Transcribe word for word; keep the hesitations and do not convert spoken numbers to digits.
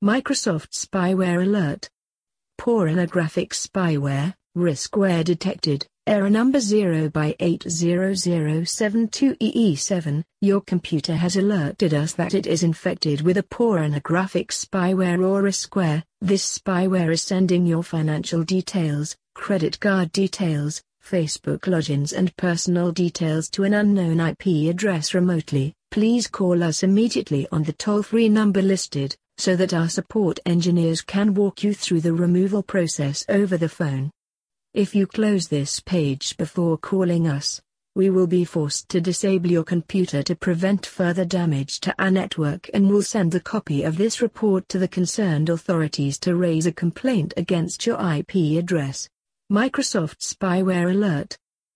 Microsoft Spyware Alert. Pornographic spyware, riskware detected, error number zero by eight zero zero seven two E E seven. Your computer has alerted us that it is infected with a pornographic spyware or riskware. This spyware is sending your financial details, credit card details, Facebook logins and personal details to an unknown I P address remotely. Please call us immediately on the toll-free number listed, so that our support engineers can walk you through the removal process over the phone. If you close this page before calling us, we will be forced to disable your computer to prevent further damage to our network and will send a copy of this report to the concerned authorities to raise a complaint against your I P address. Microsoft Spyware Alert.